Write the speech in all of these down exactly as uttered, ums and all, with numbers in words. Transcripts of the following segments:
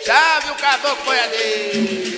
Salve o caboclo boiadeiro.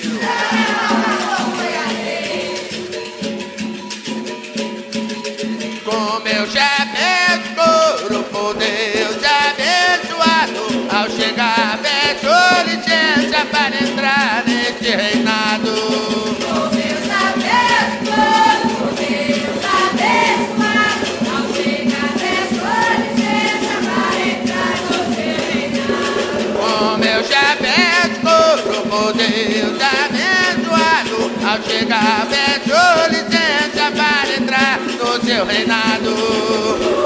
Com meu chapéu de couro, por Deus abençoado, ao chegar peço licença para entrar neste reinado. Com meu chapéu de couro, por Deus abençoado, ao chegar peço licença para entrar no seu reinado. Com meu chapéu de couro, por Deus abençoado, ao chegar peço licença para entrar no seu reinado.